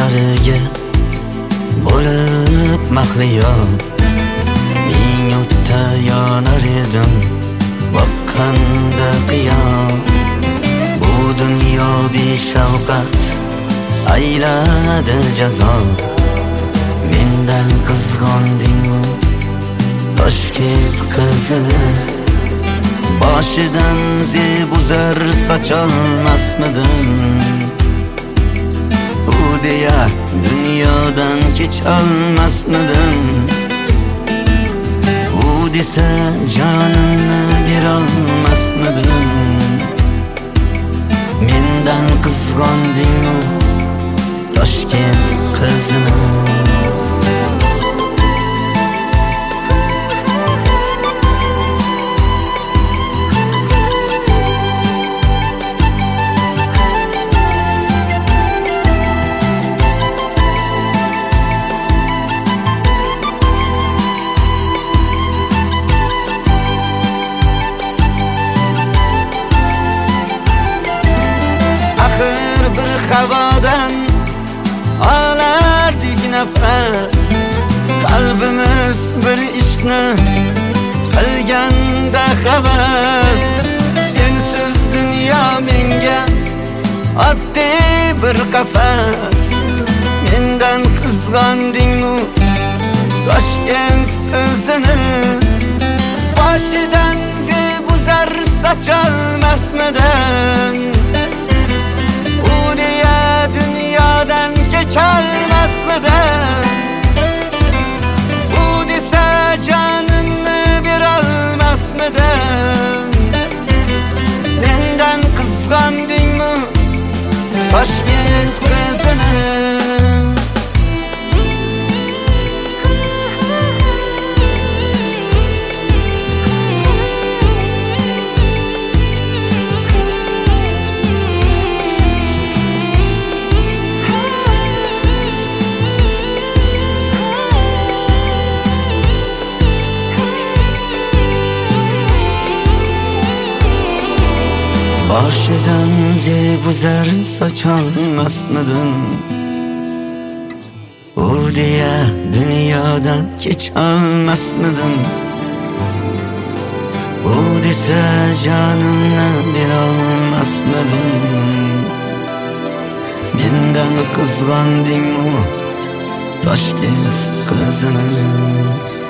ko'zlariga bo'lib mahliyo ming o'tda yonar edim boqqanda qiyom. Bu dunyo beshafqat ayladi jazo. Mendan qizg'ondingmi Toshkent qizini? Boshidan zebuzar socholmasmidim? U deya dunyodan kecholmasmidim? U desa jonimni berolmasmidim? Mendan qizg'ondingmi Toshkent qizini? Bir havodan olardik nafas, qalbimiz bir ishni qilganda havas. Sensiz dunyo menga oddiy bir qafas. Mendan qizg'ondingmi Toshkent qizini? Boshidan zebuzar socholmasmidim? Dunyodan kecholmasmidim? U desa jonimni berolmasmidim? Mendan qizg'ondingmi Toshkent qizini? Boshidan zebuzar socholmasmidim? U deya dunyodan kecholmasmidim? U desa jonimni berolmasmidim? Mendan qizg'ondingmi Toshkent qizini?